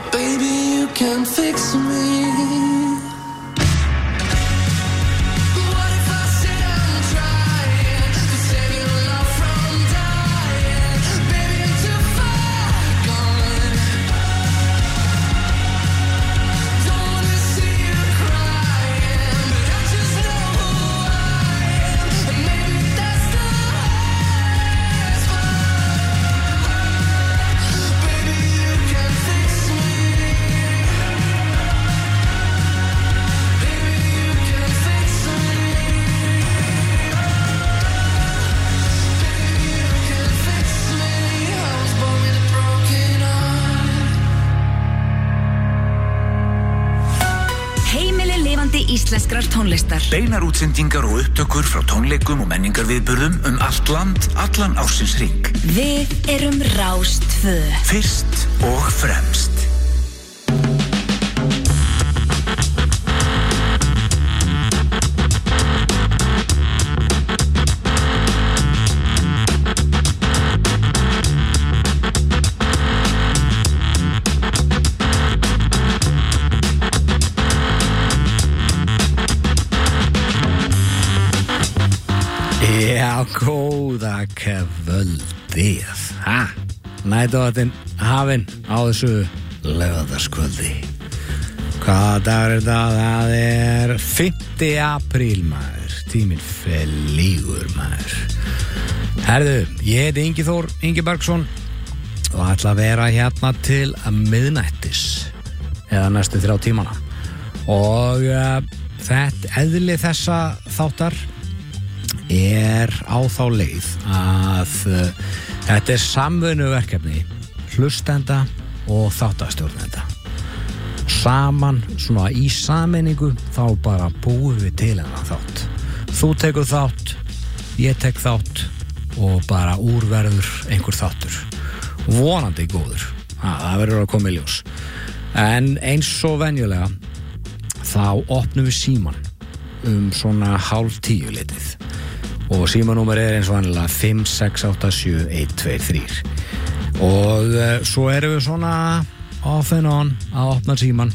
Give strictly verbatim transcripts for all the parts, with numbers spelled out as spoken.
Baby, you can fix me. Íslenskrar tónlistar. Beinar útsendingar og upptökur frá tónleikum og menningarviðburðum um allt land, allan ársins hring. Við erum Rás tvö. Fyrst og fremst. Já, góða kvöldið. Ha, nætuvatinn hafinn á þessu laugardagskvöldi. Hvaða dagur er það? Það er fimmti apríl, maður. Tíminn flýgur, maður. Herðu, ég heiti Ingi Þór Ingibergsson og ætla að vera hérna til miðnættis eða næstu þrjá tímana. Og uh, þetta eðli þessa þáttar er á þá leið að uh, þetta er samvinnuverkefni hlustenda og þáttastjórnenda. Saman, svona í sameiningu, þá bara búum við til hennar þátt. Þú tekur þátt, ég tek þátt og bara úrverður einhver þáttur. Vonandi góður. Ha, það verður að koma í ljós. En eins og venjulega þá opnum við síman um svona hálf tíu litið. Og símanúmer er eins og vanlega fimm sex átta sjö eitt tveir þrír. Og uh, svo erum við svona off and on að opna síman.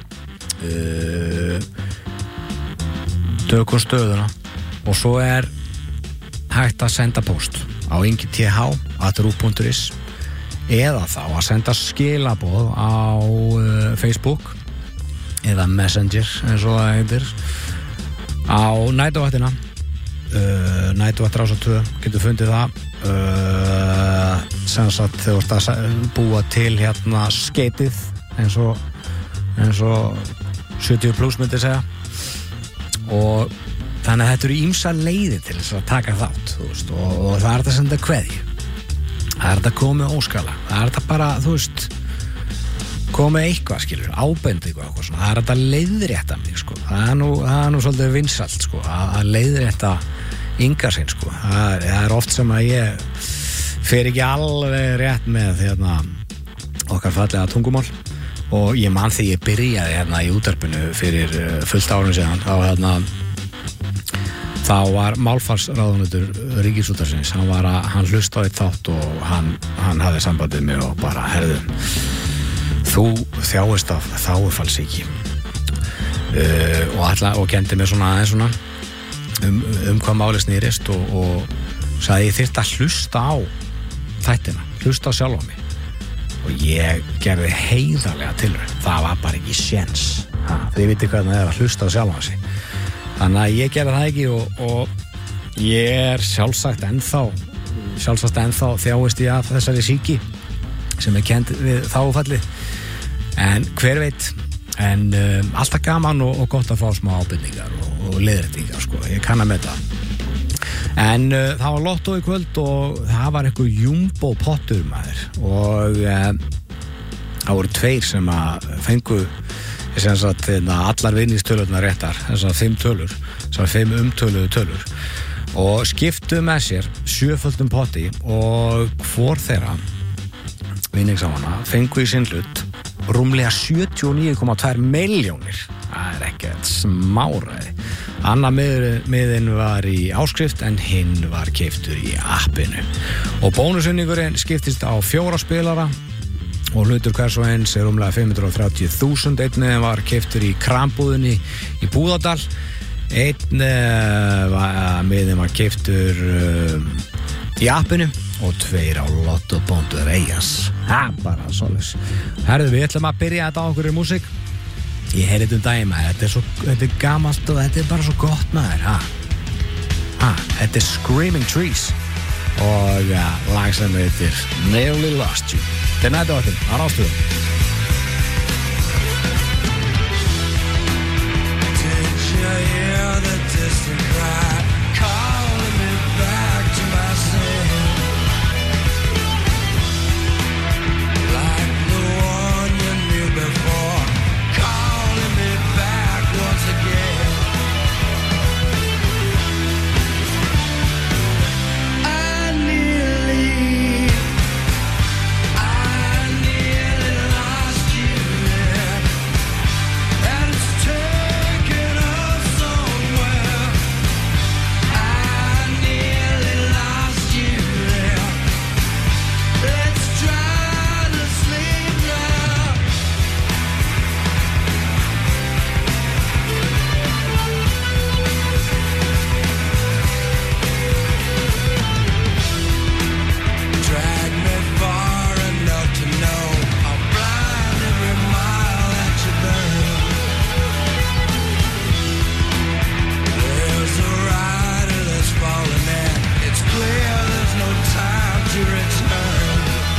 Uh, tökum stöðuna. Og svo er hægt að senda post á ingi t h at ruv punktur is eða þá að senda skilaboð á uh, Facebook eða Messenger eins og það heitir á næturvaktina. Uh, Næturvakt Rásar tvö, getur fundið það uh, sem sagt þegar þú ert að búa til hérna skeitið eins og eins og sjötíu pluss myndi segja. Og þannig að þetta eru ýmsa leiðir til þess að taka þátt, þú veist, og, og það er þetta að senda kveðju, það er þetta að koma með óskala, það er þetta bara, þú veist, koma með eitthvað, skilur, ábendi eitthvað, eitthvað svona. Það er þetta að leiðrétta mig, sko. Það er nú, það er nú svolítið vinsælt, sko, að, að leiðrétta yngar sinn, sko. Það er, það er oft sem að ég fer ekki alveg rétt með hérna, okkar fallega tungumál. Og ég man því ég byrjaði hérna í útvarpinu fyrir fullt árun síðan, þá hérna þá var málfarsráðunautur Ríkisútvarpsins, hann var að, hann hlusta á eitt þátt og hann, hann hafði sambandið mig og bara, herðu, þú þjáist af þágufallssýki uh, og, alla, og kendi mér svona aðeins svona um, um hvað máli snýrist og, og sagði ég þyrfti að hlusta á þættina, hlusta á sjálfa mig og ég gerði heiðarlega tilraun, það var bara ekki séns, þið vitið hvernig það er að hlusta á sjálfa sig, þannig að ég gerði það ekki og, og ég er sjálfsagt ennþá sjálfsagt ennþá þjáist ég af þessari sýki sem er kend við þágufallið. En hver veit, en um, alltaf gaman og, og gott að fá smá ábendingar og, og leiðréttingar, sko, ég kann að meta. En uh, það var lottó í kvöld og það var eitthvað jumbo pottur, maður, og um, það voru tveir sem að fengu sem sagt, allar vinningstölurnar réttar, þess að fimm tölur, þess að fimm umtöluðu tölur og skiptu með sér sjöföldum potti og hvor þeirra vinningsámanna fengu í sinn hlut rúmlega sjötíu og níu komma tvær milljónir. Það er ekkert smáræði. Annar miðinn var í áskrift en hinn var keyptur í appinu. Og bónusunningurinn skiptist á fjóra spilara og hlutur hvers og eins er rúmlega fimm hundruð og þrjátíu þúsund. Einn var keyptur í krambúðinni í Búðardal, einn uh, miðin var keyptur uh, í appinu og tveir á lotto punktur is. Ha, bara svoleiðis. Herðu, við ætlum að byrja þetta á okkur í músík. Ég heyrði um daginn, maður, þetta er svo, þetta er gamalt og þetta er bara svo gott, maður, ha. Ha, þetta er Screaming Trees og uh, lag sem heitir Nearly Lost You. Þetta er nættuvættin, á Rástvö. Did you hear the distant cry calling me back to myself? Like the one you knew before, calling me back once again. I nearly, I nearly lost you there, and it's taken us somewhere. I nearly lost you there. Let's try to sleep now. Drag me far enough to know I'll blind every mile that you burn. There's a rider that's falling in. It's clear there's no time to return.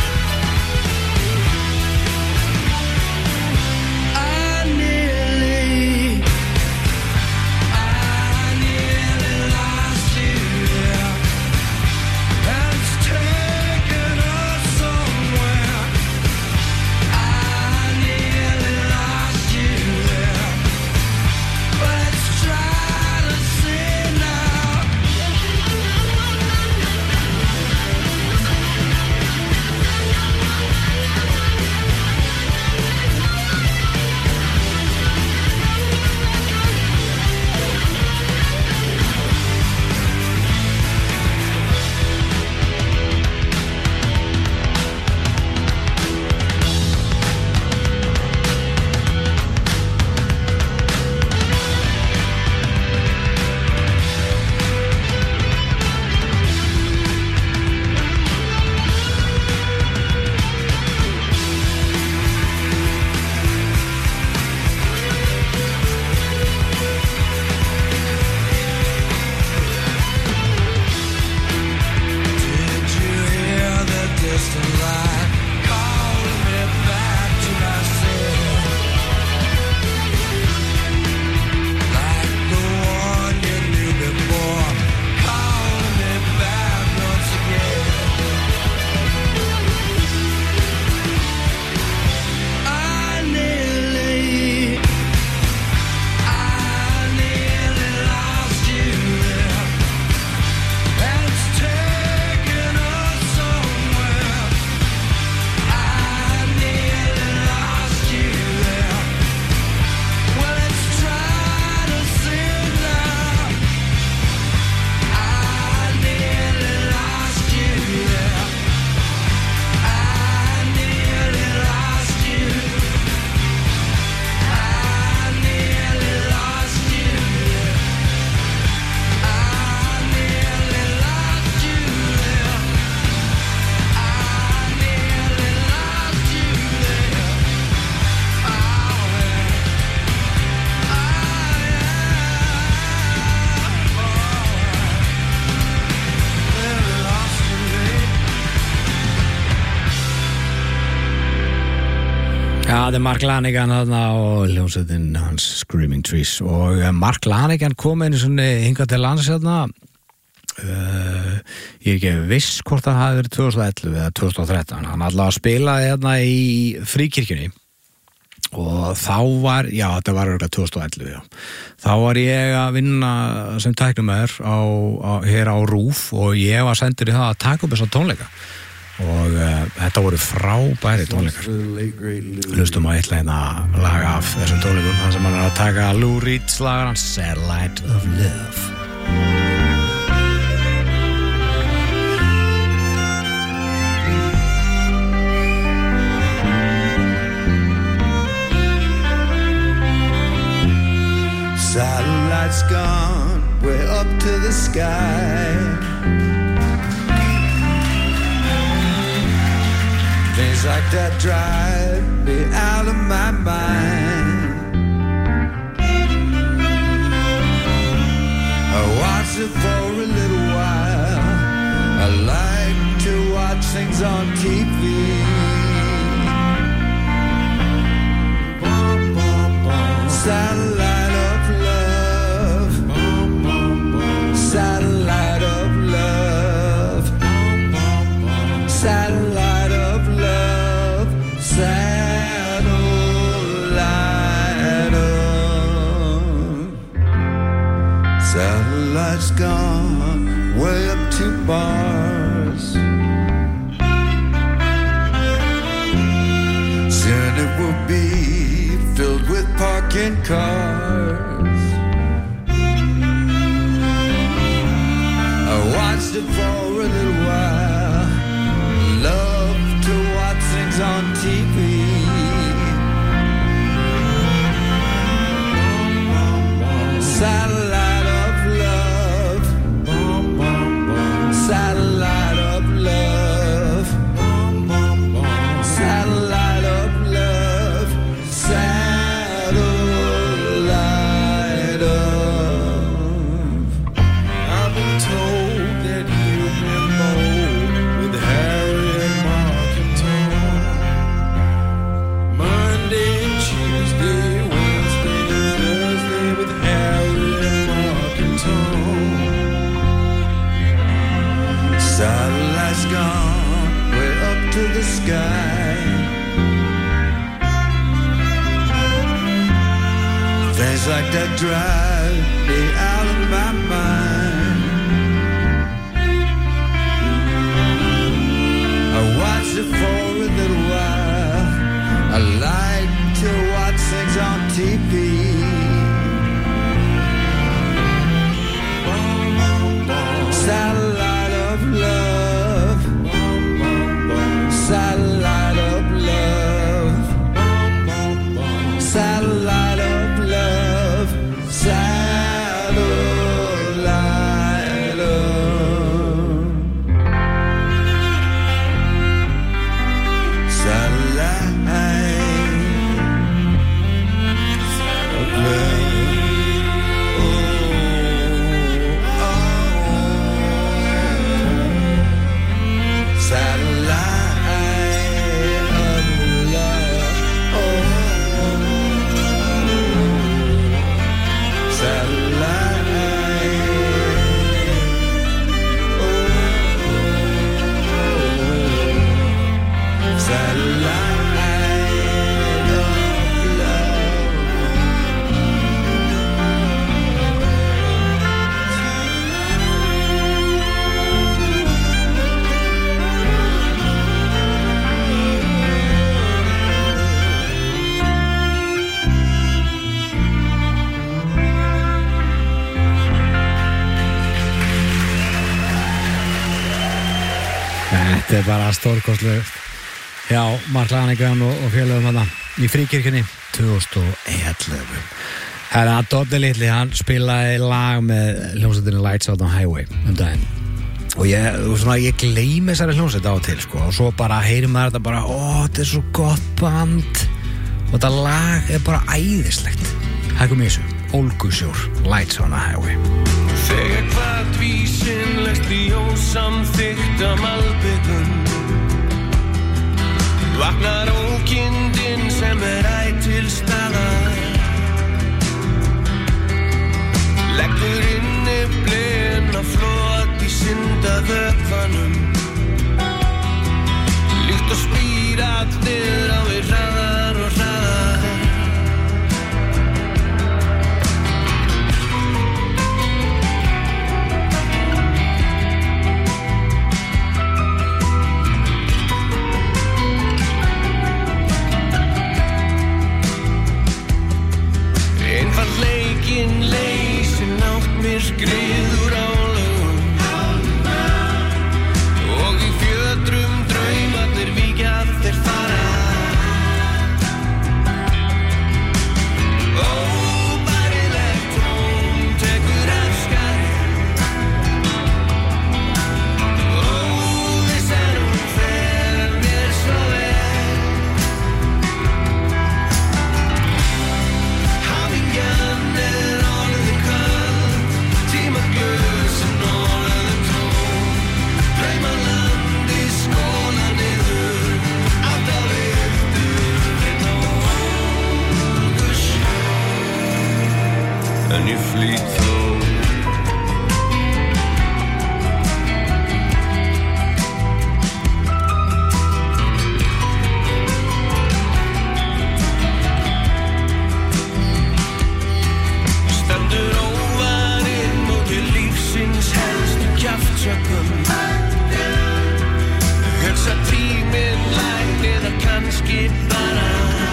I nearly, I nearly lost you there, and it's taken us somewhere. I nearly lost you there. Let's try to see now. Did you hear the distant light calling me back to myself? Like the one you knew before, calling me back once again. I nearly, I nearly lost you there, and it's taken us somewhere. I nearly lost you there. Well, let's try to see now. I nearly lost you there. I nearly lost you. I nearly lost you there. I nearly lost you there. I nearly lost you there. Oh, yeah. Oh, yeah. Nearly lost you there. Já, það er Mark Lanigan þarna og hljómsveitin hans Screaming Trees og eh, Mark Lanigan kom einu svona hingað til lands hérna uh, ég er ekki viss hvort það hafi verið tvö þúsund og ellefu eða tvö þúsund og þrettán. Hann allavega spilaði hérna í Fríkirkjunni og þá var, já þetta var örugglega tvö þúsund og ellefu, já. Þá var ég að vinna sem tæknumæður á, á, hér á RÚV og ég var sendur í það að taka upp þessa tónleika og uh, þetta voru frábæri tónleikar. Hlustum á eitt hérna lag af þessum tónleikum, þannig sem hann er að taka Lou Reed slagar hans Satellite of Love. the sky. Things like that drive me out of my mind. I watch it for a little while. I like to watch things on T V. Satellite of love. Satellite of love. Satellite of love. Satellite of. Satellite's gone way up to Mars. Soon it will be filled with parking cars. I watched it for a little while. Love to watch things on T V. Satellite of love. Satellite of love. Satellite of love. Satellite of. I've been told that you've been bold with Harry and Mark and Tom. Monday and Tuesday, Wednesday and Thursday with Harry and Mark and Tom. Satellite's gone way up to the sky. Things like that drive me out of my mind. I watched it for a little while. I like to watch things on T V. Satellite of love. Satellite of love. Satellite of love. Satellite of. Satellite of love. Oh, oh. Satellite of love. Oh. Satellite. Oh. Satellite of love. Þetta er bara stórkostlegt hjá Mark Lanegan og, og félögum þarna í Fríkirkjunni tvö þúsund og ellefu. Herra, Doddi litli, hann spilaði lag með hljómsveitinni Lights Out on Highway um daginn og ég, svona, ég gleymi þessari hljómsveit á og til sko, og svo bara heyrir maður þetta bara, ó, þetta er svo gott band og þetta lag er bara æðislegt. Hækum í þessu, Ólgusjór, Lights on a Highway. Þegar hvartvísin leggst í ósamþykkta malbikun vaknar ókindin sem er æ til staðar leggur inni blina flot í syndavökvanum líkt og spírarnir á við hraðar og hraðar. Einfalt leikinn leysir náttmyrkrið úr álögum og í fjötrum draumarnir víkja þeir fara. flýt þó. Stendur óvarinn móti lífsins helstu kjaftsökum. Hugsa tíminn lægt eða kannski bara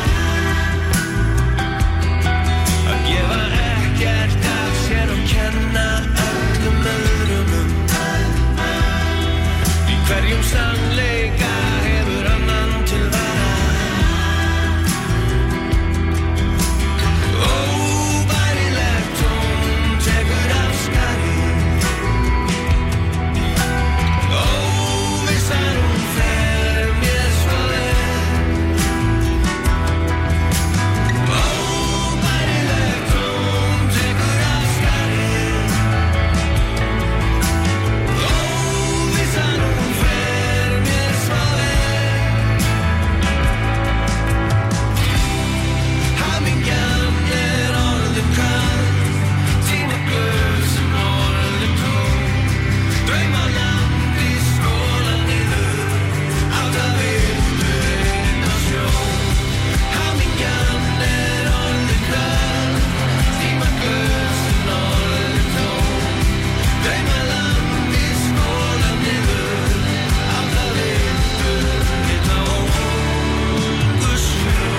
að gefa ekkert af sér og kenna öllum öðrum um. Í hverjum sannleika hefur annan til vara. Óbærilegt tón tekur af skarið. Óvissan hún fer mér svo vel. Óbærilegt tón tekur af skarið. Óvissan hún fer mér svo vel. Hamingjan er orðin köld, tímaglös sem orðin tóm. Draumaland í skóla niður, átt að vildu inn á sjó. Hamingjan er orðin köld, tímaglös sem orðin tóm. Draumaland í skóla niður, átt að vildu inn á sjó.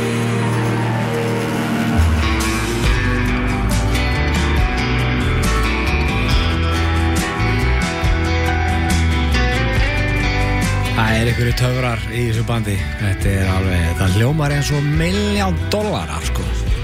Það er einhverju töfrar í þessu bandi. Þetta er alveg, það hljómar eins og miljón dollara, sko.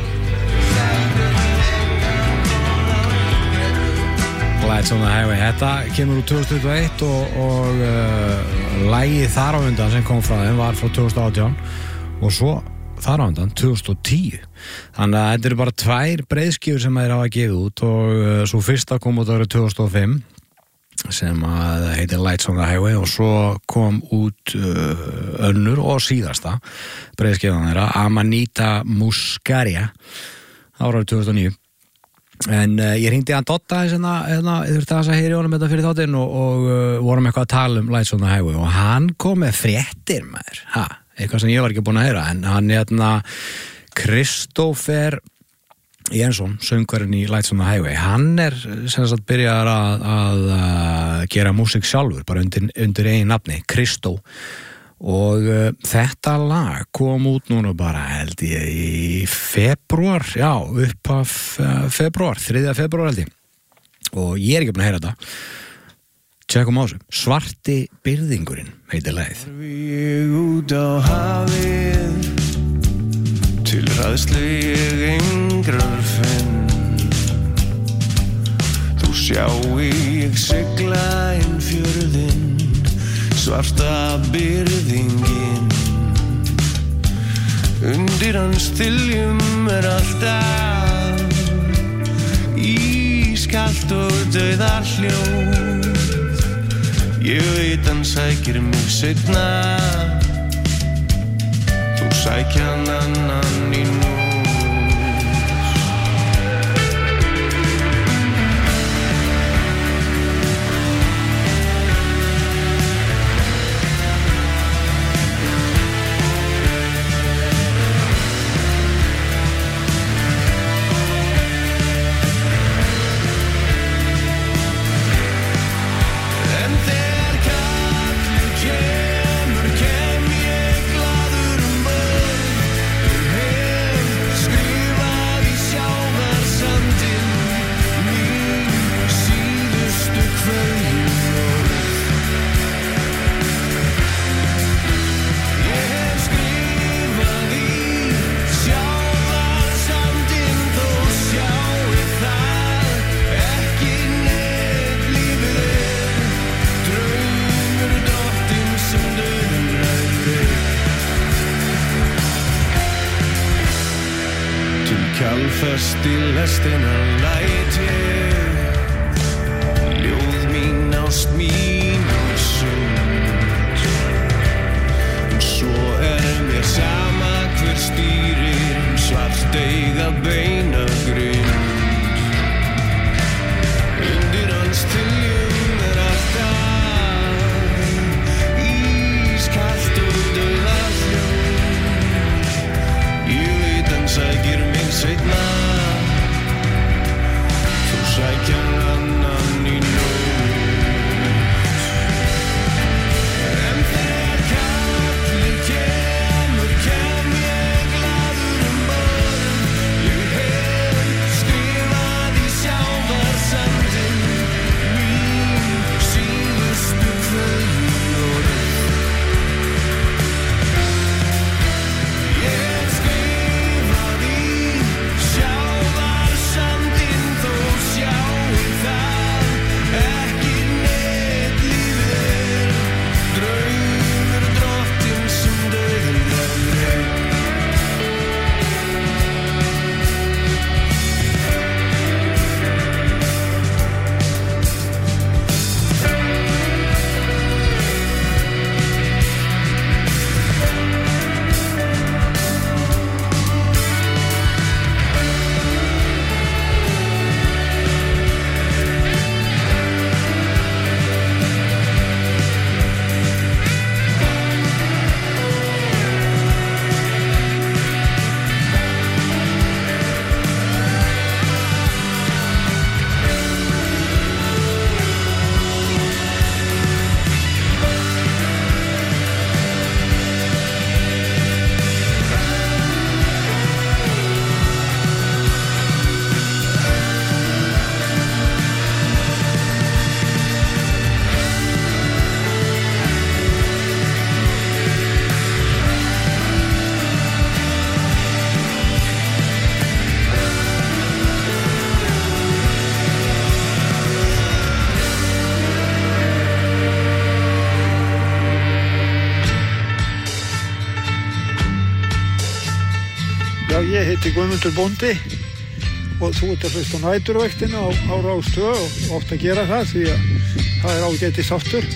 Lights on the Highway. Þetta kemur úr tvö þúsund tuttugu og eitt og, og uh, lagið þar á undan sem kom frá þeim var frá tvö þúsund og átján og svo þar á undan tvö þúsund og tíu. Þannig að þetta eru bara tvær breiðskífur sem þeir hafa gefið út og uh, svo fyrsta kom út árið tvö þúsund og fimm sem að heitir Lights on the Highway og svo kom út uh, önnur og síðasta breiðskífan þeirra Amanita Muscaria árið tvö þúsund og níu. En uh, ég hringdi hann Dotta hérna, hérna, ég þurfti að heyri honum þetta fyrir þáttinn og, og uh, vorum eitthvað að tala um Lights on the Highway og hann kom með fréttir maður, ha, eitthvað sem ég var ekki búin að heyra en hann hérna Kristófer Jensson, söngvarinn í Lights on the Highway, hann er sem sagt byrjar að, að, að gera músík sjálfur, bara undir, undir eigin nafni, Kristó og uh, þetta lag kom út núna bara held ég í febrúar, já, upp af uh, febrúar, þriðja febrúar held ég og ég er ekki búin að heyra þetta. Tjekkum á þessu, Svarti byrðingurinn heitir lagið. Ég út á hafið til hræðslu ég engrar finn. Þú sjái ég sigla inn fjörðinn, svarta byrðingin. Undir hans þiljum er alltaf ískalt og dauðahljóð. Ég veit hann sækir mig seinna, þú sækja hann annan í nú. Kjálfast í lestina læt ég ljóð mín, ást mín og sund. En svo er mér sama hver stýrir svart eiga beina grund. ég heiti Guðmundur Bóndi og þú ert að hlusta á næturvæktina á, á Rás tvö og oft að gera það því að það er ágætis þáttur.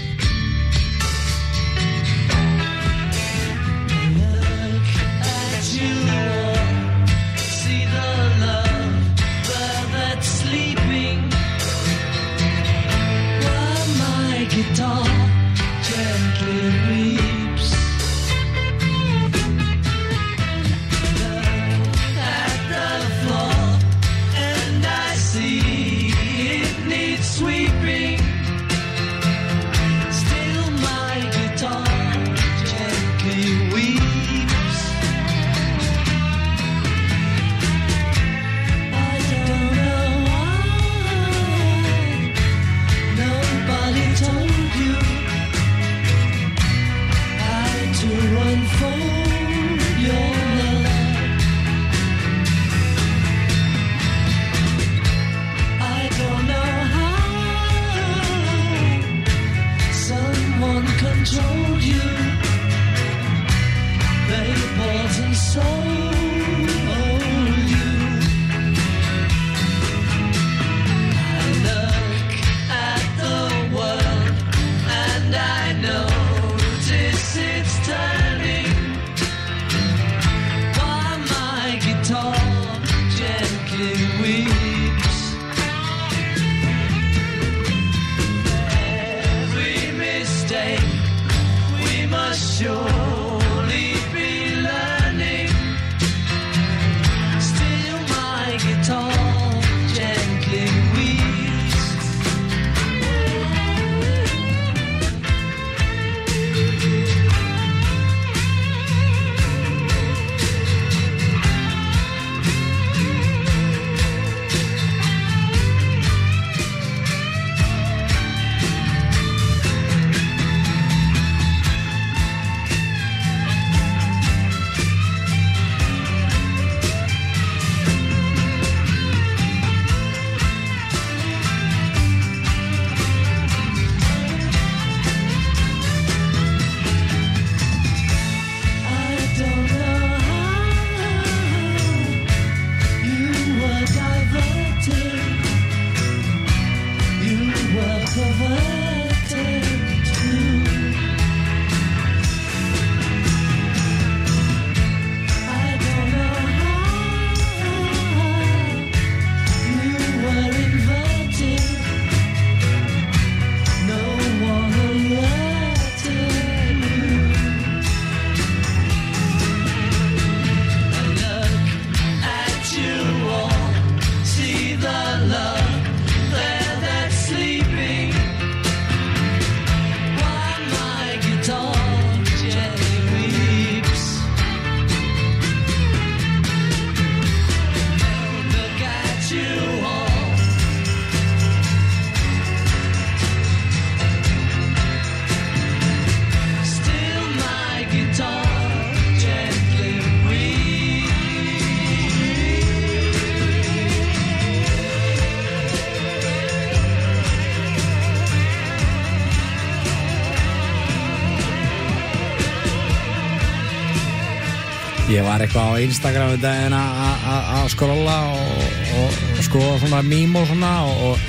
Ég var eitthvað á Instagram í daginn að skrolla og, og, og skoða svona mím og svona og,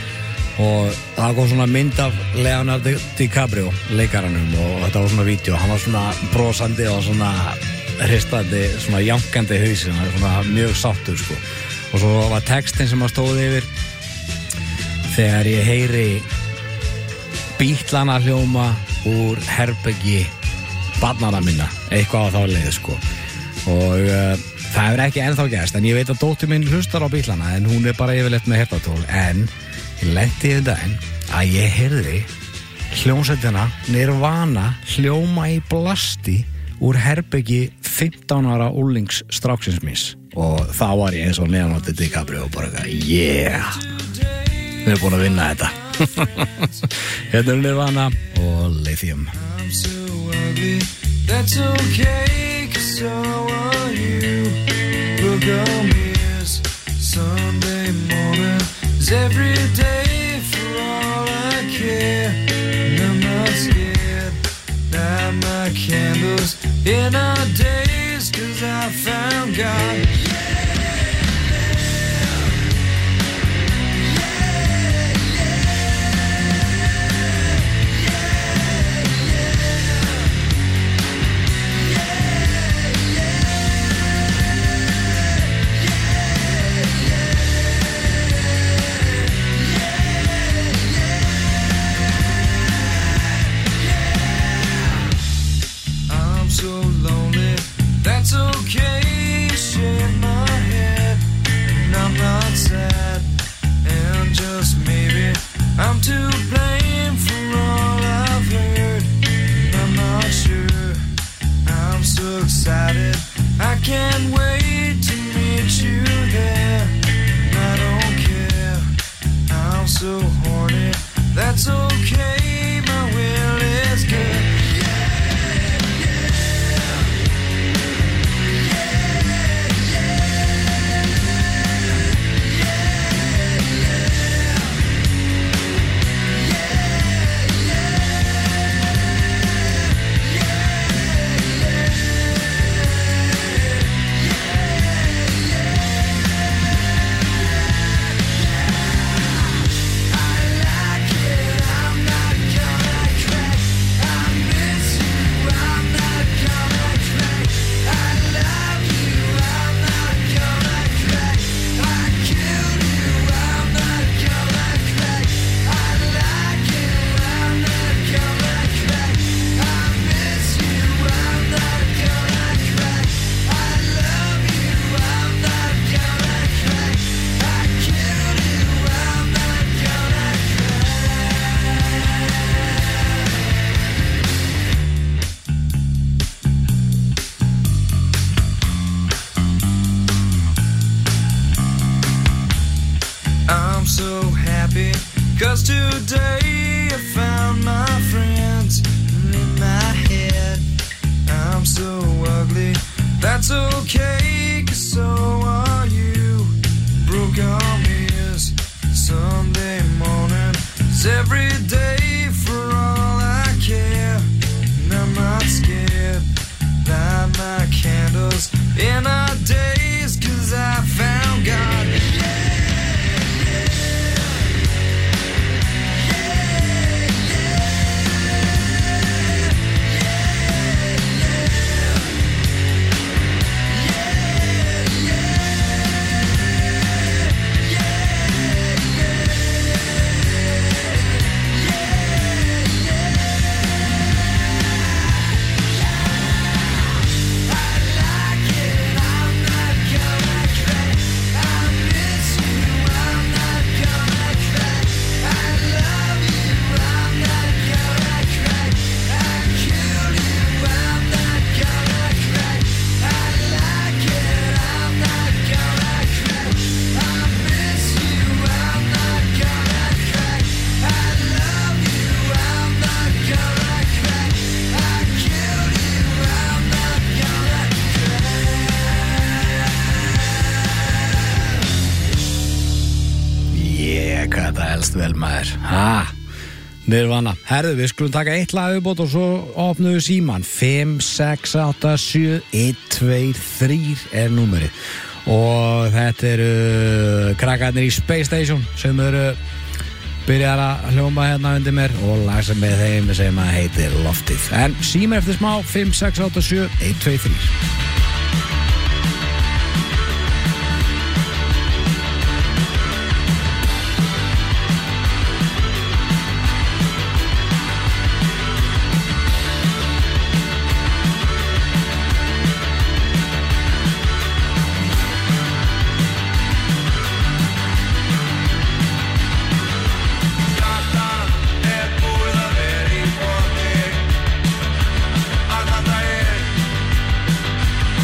og það kom svona mynd af Leonardo DiCaprio, leikaranum, og þetta var svona vídeo, hann var svona brosandi og svona hristandi, svona jankandi hausin, svona mjög sáttur sko. Og svo var textin sem að stóði yfir: þegar ég heyri bítlana hljóma úr herbergi barnanna minna, eitthvað á þá leið sko. Og uh, það hefur ekki ennþá gerst, en ég veit að dóttir minn hlustar á bítlana, en hún er bara yfirleitt með heyrnartól. En ég lenti í þetta en að ég heyrði hljómsveitina Nirvana hljóma í blasti úr herbergi fimmtán ára úlingsstráksins míns, og þá var ég eins og Leonardo DiCaprio og bara yeah, við erum búin að vinna þetta. Hérna er Nirvana og Lithium. I'm so ugly, that's okay, 'cause so are you. Look on me as Sunday morning is every day for all I care. And I'm not scared, light my candles in our days, 'cause I found God. I'm to blame for all I've heard. I'm not sure. I'm so excited. I can't wait to meet you there. I don't care. I'm so horny. That's okay. My will is good. Cause today I found my friends in my head. I'm so ugly, that's okay, cause so are you. Broke arm is Sunday morning, it's every day for all I care. And I'm not scared, light my candles in our days, cause I found God. Vel maður, ha, Nirvana. Herðu, við skulum taka eitt lag viðbót og svo opnum við síman. fimm, sex, átta, sjö, eitt, tvö, þrjú er númerið. Og þetta eru krakkarnir í Space Station sem eru byrjar að hljóma hérna undir mér og lag sem með þeim sem að heitir Loftið. En síman eftir smá, fimm, sex, átta, sjö, eitt, tvö, þrjú. Að þetta er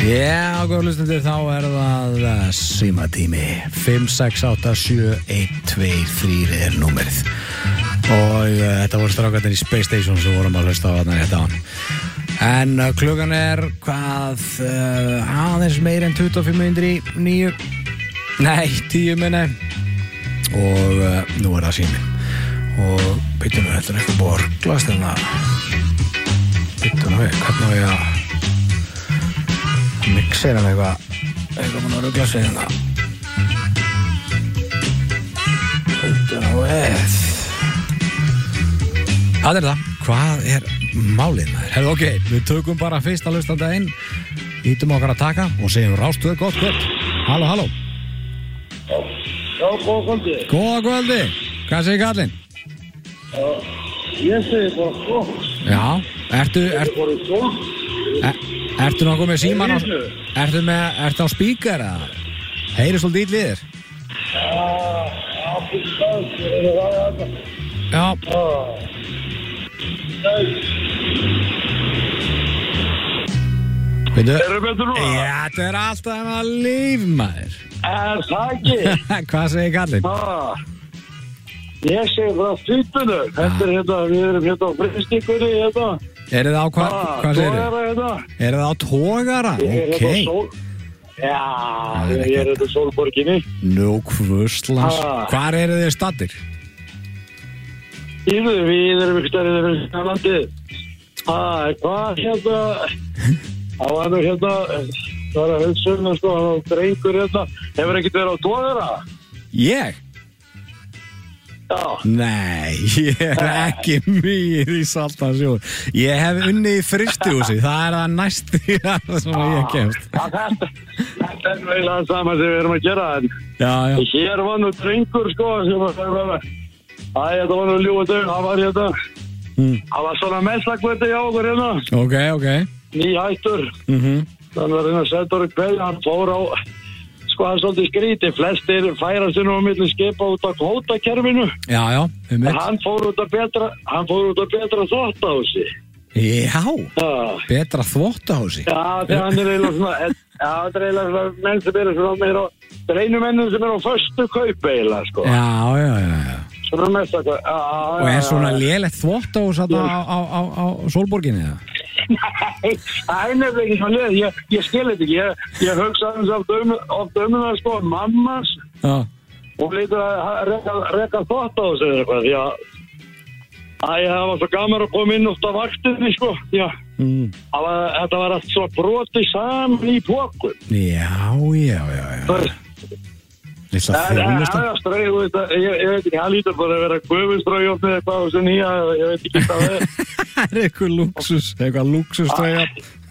Já, góður hlustendur, þá er það uh, símatími fimm sex átta sjö eitt tveir þrír er númerið og uh, þetta voru strákarnir í Space Station sem vorum að hlusta á þarna rétt á hann en uh, klukkan er hvað uh, aðeins meir en tuttugu og fimm mínútur í níu nei, tíu minni og uh, nú er það sími og byttu nú þetta er eitthvað borglast en það byttu nú við, hvernig á ég að mixer hann eitthvað eitthvað mann að rugla sig hérna Þetta nú eð Það er það Hvað er málið maður? Hefðu ok, við tökum bara fyrsta hlustanda inn Ítum okkar að taka og segjum Rástvö gott kvöld Halló, halló Já, góða kvöldi Góða kvöldi Hvað segir kallinn? Já, ég segi bara svo Já, ertu Ég ertu, bara svo er, ertu nokkuð með síman á Heyrðu. Ertu með, ertu á spíkar eða? Heyri svolítið ítl í þér? Já, já, fyrir stað Ég er það að það Já, Já Nei, veitu eru betur nú? Já, þetta er alltaf enn að líf maður Er það ekki? Hvað segir kallinn? Já Ég segi bara fýtunu Þetta er hérna, við erum hérna á fristingunni hérna Er það á hvað, Ah, hvað segir togara hérna Er það á tógara? Ég er Ok, hérna á sól Já, er ég er hérna á sólborginni nú hvurslans Ah. Hvar eru þið stattir? Íðu, við erum ykkur stærðir í Skanlandi. Ah, hvað hérna, það var nú hérna, það var að helsum, sko, hann var drengur hérna, hefur ekkert verið á tóðara? Ég? Já, Nei, ég er ekki mjög í Saltansjón Ég hef unnið í fristihúsi Það er það næst í það sem ég kemst ja, þetta, þetta er vel það sama sem við erum að gera, en Já, já, hér var nú drengur, sko, sem var, æ, þetta var nú ljúið dögn, hann var hérna, mm. hann var svona meðslagvöldi hjá okkur hérna, ok, ok nýhættur, mm þannig að hérna settur upp kveð, hann fór á, sko, það er svolítið skrítið, flestir færa sér nú á milli skipa út á kvótakerfinu, Já, já, um en mitt hann fór út að betra, hann fór út að betra þvottahúsi. Já, Já, betra þvottahúsi já, þegar hann er eiginlega svona, já, þetta er eiginlega svona menn sem eru svona meira á, það er einu mennum sem eru á föstu kaup eiginlega, sko. Já, já, já, já Svona mest að, já, já. Og er svona lélegt þvottahús á, á, á, á, á Sólborginni eða? Nei, það er nefnilega ekki svona leið, ég, ég skil þetta ekki, ég, ég hugsa hans oft um, oft um það, sko, mammas, Já, hún lítur að reka, reka þvott á þessu eða eitthvað, því að Æ, það var svo gaman að koma inn út á vaktinni, sko, já, mm. það var, þetta var allt svo brotið saman í pókum. já, já, já, já. Lilla Það þjónusta er ströið, þú veist, ég, ég veit ekki, hann lítur bara að vera gufuströið upp með eitthvað og svo nýja, ég veit ekki hvað það er. Það er eitthvað luxus, eitthvað luxuströja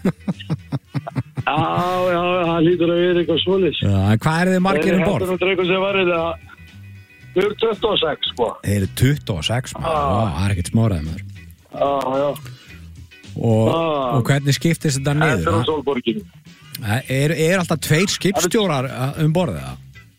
Já, já, hann lítur að vera eitthvað svolis. Já, en hvað eru þið margir um borð? Þetta er eitthvað sem var þetta, við erum tuttugu og sex, sko. Þeir eru tuttugu og sex maður, Ah. Ó, það er ekkert smáraði maður Já, já, og, Ah. og hvernig skiptist þetta þetta er á niður? sólborginni. Er, er alltaf tveir skipstjórar uh, um borðið það?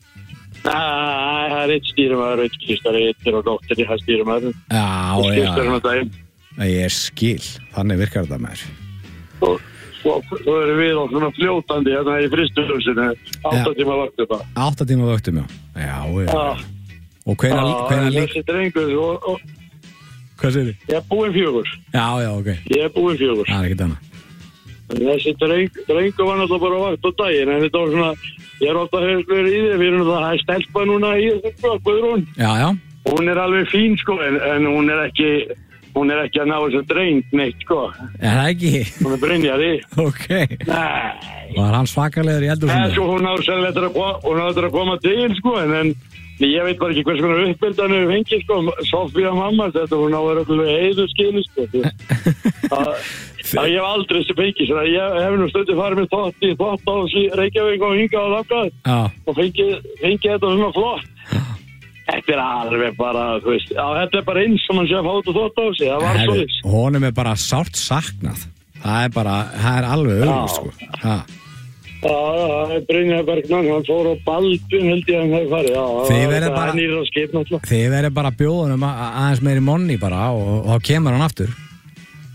Nei, það er eitt stýrumæður, eitt skýrstari, eitt er á nóttinni, það er stýrumæður. Já, já, Skýrstarinn á daginn. ég skil, þannig virkar þetta maður Og svo, svo erum við á svona fljótandi hérna í fristuhúsinu, átta Já. tíma vaktu bara. Átta tíma vöktum, já Já, já, Já, og hvenær hvenær lík þessi drengur, og, og Hvað segir þið? ég er búinn fjögur. Já, já, ok, Ég er búinn fjögur. það er ekkert annað En þessi dreng, drengur var náttúrulega bara á vakt á daginn, en þetta var svona, ég er ofta hefur verið í því, við erum það að stelpa núna í þessu, sko, Guðrún. Já, já, Hún er alveg fín, sko, en, en hún er ekki, hún er ekki að ná þessu dreng neitt, sko. er það ekki? Hún er brynjari. Ok, Nei. var hann svakalegur í En eldhúsinu? svo hún áður sennilega eftir að koma, hún áður eftir að koma til, sko, en, en ég veit bara ekki hvers konar uppbyldan hefur fengið, sko, Sofía mamma, þetta hún áður öllu heiðu skilu, sko. Það, það ég hef aldrei þessi fengið, svona, ég hef nú stöndið farið með þátt í þátt á Reykjavík og hingað og langað Já, og fengið, fengið þetta svona flott. Þetta er alveg bara, þú veist, já, þetta er bara eins sem hann sé að fá út og þótt á sig, það var Herri, svolítið. honum er bara sárt saknað Það er bara, það er alveg auðvist sko. Ha. Já, já, það er Brynjar Bergmann, hann fór á Baldvin held ég að hann hefði farið, já. Þið já, verðið það bara- er nýr á skip náttúrulega. Þið verður bara bjóðunum aðeins meiri monni bara og, og þá kemur hann aftur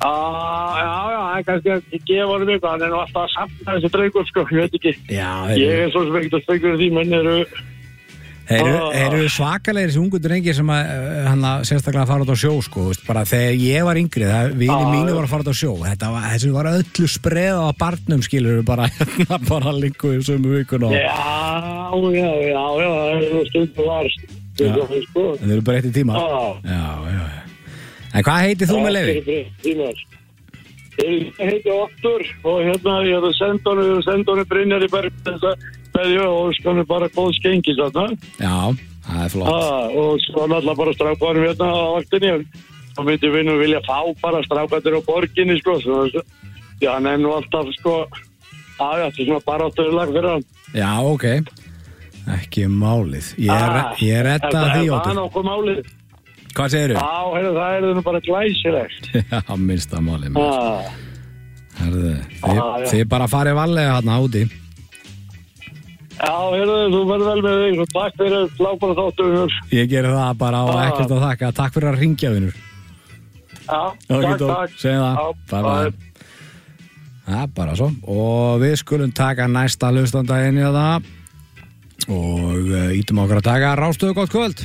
Ah, já, já, það er kannski að gefa honum eitthvað, hann er nú alltaf að safna þessi drengur, sko, ég veit ekki. Já, Ég er svo sem ekkert að spengja því, menn eru... Þeir eru, Ah. þeir eru svakalegir þessi ungu drengir sem að uh, hann að sérstaklega fara út á sjó sko, veist, bara þegar ég var yngri það vini Ah, mínu já. var að fara út á sjó þetta var, þessu var öllu spreða á barnum skilur bara, hérna bara lingu í sömu vikun og Já, já, já, já, það er nú stundum varst, stundum, sko. þeir eru bara eitt í tíma Ah. já, já, já. En hvað heitir þú með leyfi? Tímar. Ég heiti Ottur og hérna ég er að senda honum, ég er að senda honum Brynjar í Berg þetta með ég og skanum bara góð skengi þarna. Já, það er flott Ah, og svo náttúrulega bara strákarum hérna á vaktinni og myndi við nú vilja fá bara strákatir á borginni sko svo, já, hann er nú alltaf sko að já, þetta er svona bara áttuðurlag fyrir hann. Já, ok Ekki málið Ég er, Ah, ég er reddað því, Það er Óttur nokkuð málið. Hvað segirðu? Já, heyrðu, það er nú bara glæsilegt. Já, minnsta málið Ah. Herðu, þið, Ah, já. þið bara farið varlega hérna úti Já, heyrðu, þú verður vel með þig, svo takk fyrir flábara þáttur. Ég gerir það bara á Ah. ekkert að þakka Takk fyrir að ringja, vinur Já, Ok, takk, Dór, takk. segðu það. Já, Bye, bye. Það er bara svo Og við skulum taka næsta hlustanda inn í það Og uh, ítum okkur að taka Rástöðu gott kvöld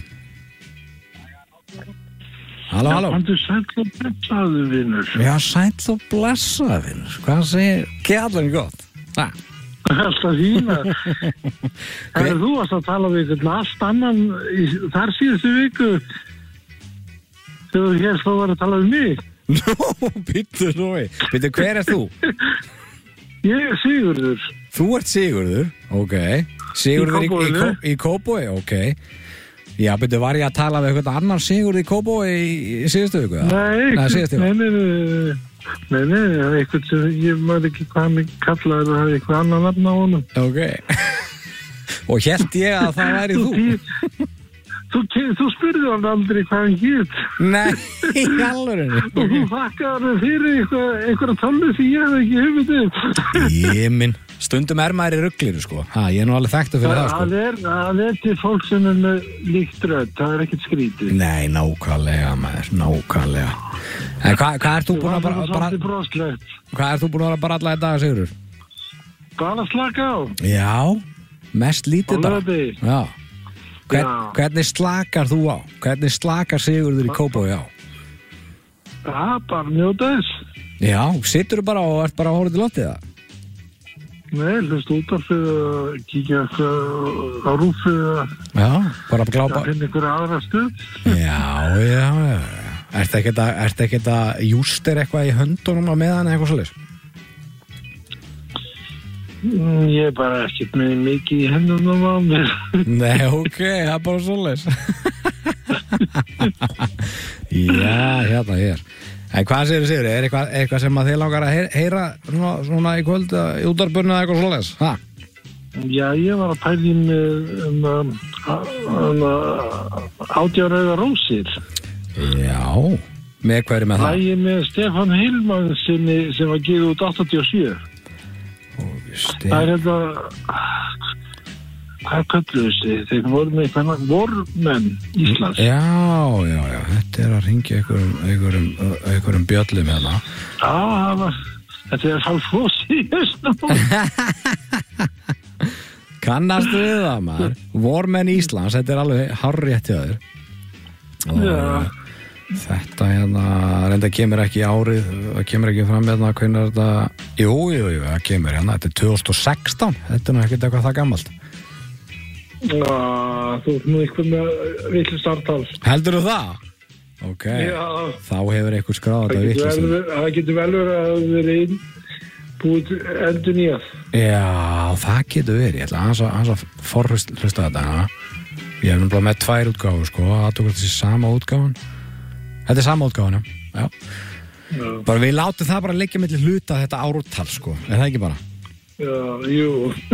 Halló, halló Hann er sæll og blessaðu, vinnur. Já, sæll og blessaðu, vinur Hvað segir kjallarinn gott? Ha? Alltaf þína. Það er þú varst að tala við einhvern allt annan í, þar síðustu viku þegar þú hérst að vera að tala um mig. Nú, býttu nú við Býttu, hver er þú? Ég er Sigurður. Þú ert Sigurður, ok Sigurður í, í, Kópavogi. Kó- í Kópói, ok Já, býttu, var ég að tala við eitthvað annar Sigurð í Kópói í, í síðustu viku? eða? Nei, Nei, síðustu nei, viku nei, nei, nei, nei, það er eitthvað sem ég maður ekki hvað hann kallaði það er eitthvað annan nafn á honum. Ok Og hélt ég að það væri þú? Þú, þú, þú spurði hann aldrei hvað hann hét Nei, í alvörinu og þú þakkaði hann fyrir eitthvað, eitthvað tölvu sem ég hef ekki hugmyndið. Ég minn, stundum er maður í ruggliru sko ha, Ég er nú alveg þekktu fyrir það Það sko er, það er til fólk sem er með líkt rödd, það er ekkert skrítið. Nei, nákvæmlega maður, nákvæmlega En hvað hva ert þú búin að bara, Það er bara svolítið broslegt. Hvað ert þú búin að vera bara alla í dag, Sigurður? Bara slaka á. Já, mest lítið bara Alveg. Já Hvern, Já. Hvernig slakar þú á? Hvernig slakar Sigurður í Kópói á? Já, bara njóta þess. Já, situr þú bara og ert bara að horfa til loftið það? Nei, hlust út af fyrir að kíkja eitthvað á rúfið að Já, bara að glápa finna einhverja aðra stuð. Já, já, já Ertu ekkert að, ertu ekkert að jústir eitthvað í höndunum á meðan eða eitthvað svolítið? Mm, Ég er bara ekkert með mikið í hendunum á mér. Nei, ok, það er bara svolítið Já, hérna hér En hvað segir Sigurður? Er eitthvað, eitthvað sem að þið langar að heyra, heyra svona, svona í kvöld uh, í útvarpinu eða eitthvað svolítið? Ha? Já, ég var að pæla í með um, um, um, átjárauga rósir. Já, með hverju með það? Lægi með Stefán Hilman sinni, sem var gefið út áttatíu og sjö. Stef... Það er þetta, hvað kölluðu þessi? Þeir voru með eitthvað vormenn Íslands. Já, já, já, þetta er að ringja einhverjum, einhverjum, einhverjum bjöllum hérna. Já, það var, þetta er hálf flósi í hausnum. Kannastu við það, maður? Vormenn Íslands, þetta er alveg hárrétt hjá þér. Og Já. þetta hérna, reynda kemur ekki í árið, það kemur ekki fram hérna, hvernig er þetta, jú, jú, jú, það kemur hérna, þetta er tvö þúsund og sextán, þetta er nú ekkert eitthvað það gammalt. Já, þú ert nú eitthvað með villu startal. Heldur þú það? Ok, Já. þá hefur eitthvað skráð Það þetta getur vel vitlaust. verið- það getur vel verið að það verið inn búið endur nýjað. Já, það getur verið, ég ætla aðeins að, aðeins að forhlusta þetta, hana. Ég hef náttúrulega með tvær útgáfur, sko, að þú veist þessi sama útgáfun. Þetta er sama útgáfuna, já. Já, Bara við látum það bara liggja milli hluta þetta ártal, sko, er það ekki bara? já, jú.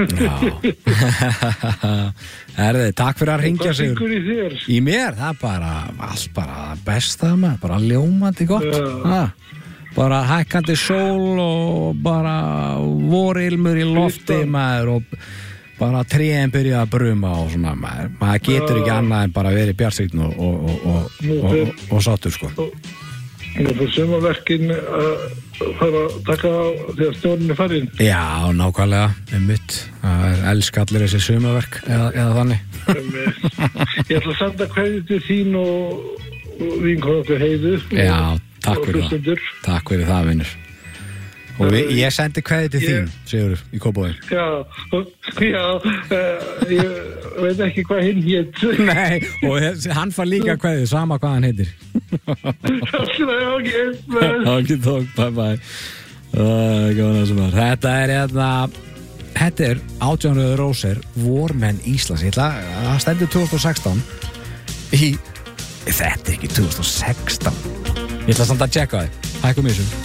Já. Erði, takk fyrir að ringja Hvað sig. syngur í þér? Í mér, það er bara, allt bara besta maður, bara ljómandi gott. Já. Ha, bara hækkandi sól og bara vorilmur í lofti maður og bara tréin byrja að bruma og svona maður. Maður getur ekki annað en bara verið bjartsýnn og, og, og, og, og, og, og sáttur, sko. og fyrir sumarverkin að fara að taka á þegar snjórinn er farin. Já, nákvæmlega, einmitt. Það er elska allir þessi sumarverk eða, eða þannig. Ég ætla að senda kveðju til þín og, og vinkonu okkar Heiðu. Já, takk fyrir það. Takk fyrir það, vinnur. Og við, ég sendi kveðju til þín, Sigurður, í Kópavogi. Já, já, uh, ég veit ekki hvað hinn hét. Nei, og hann fær líka kveðju, sama hvað hann heitir. Ok, tók, bye bye. Uh, þetta er hérna, þetta er átján rauðar rósir, vormenn Íslands. Ég ætla að stendur tvö þúsund og sextán í, þetta er ekki tvö þúsund og sextán. Ég ætla samt að tjekka þið, hækkum í þessu.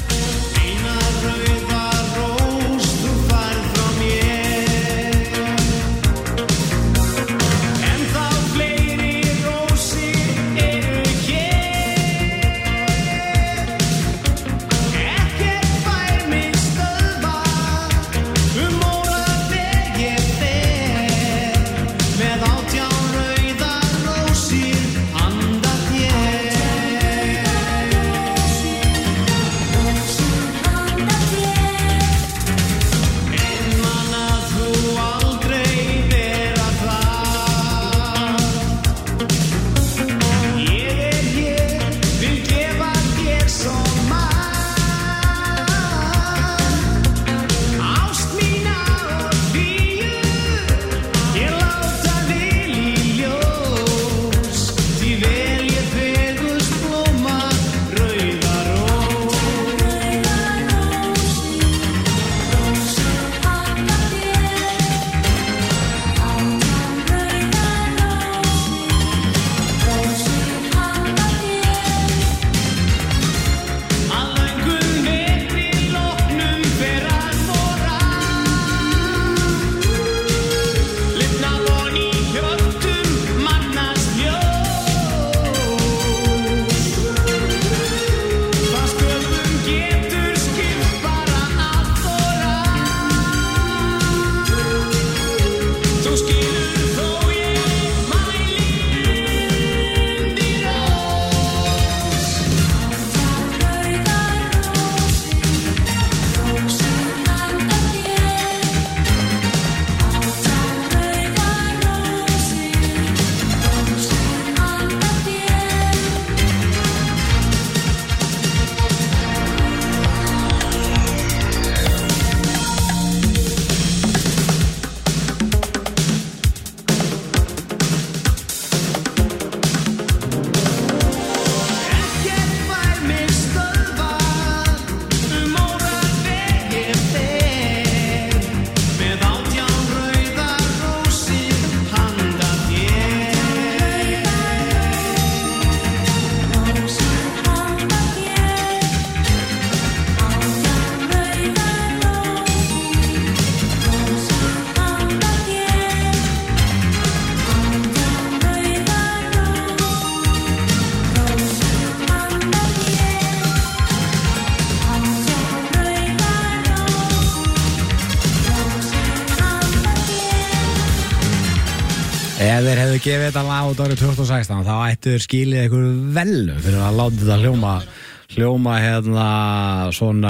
Ef þeir hefðu gefið þetta lag út árið tvö þúsund og sextán þá ættu þeir skilið einhver velum fyrir að láta þetta hljóma hljóma hérna svona